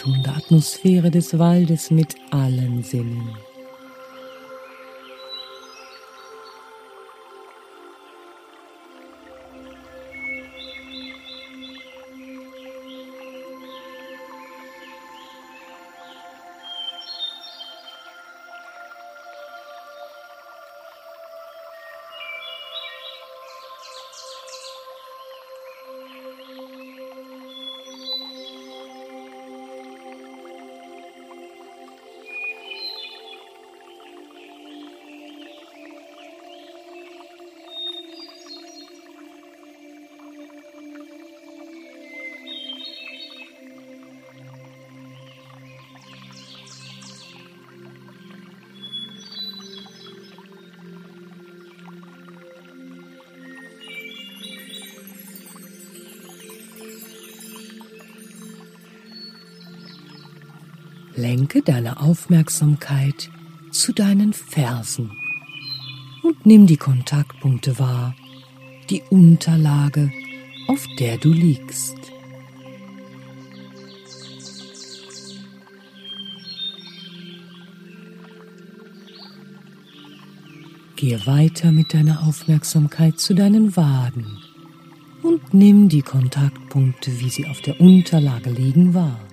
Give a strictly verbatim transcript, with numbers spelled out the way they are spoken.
wohltuende Atmosphäre des Waldes mit allen Sinnen. Lenke deine Aufmerksamkeit zu deinen Fersen und nimm die Kontaktpunkte wahr, die Unterlage, auf der du liegst. Gehe weiter mit deiner Aufmerksamkeit zu deinen Waden und nimm die Kontaktpunkte, wie sie auf der Unterlage liegen, wahr.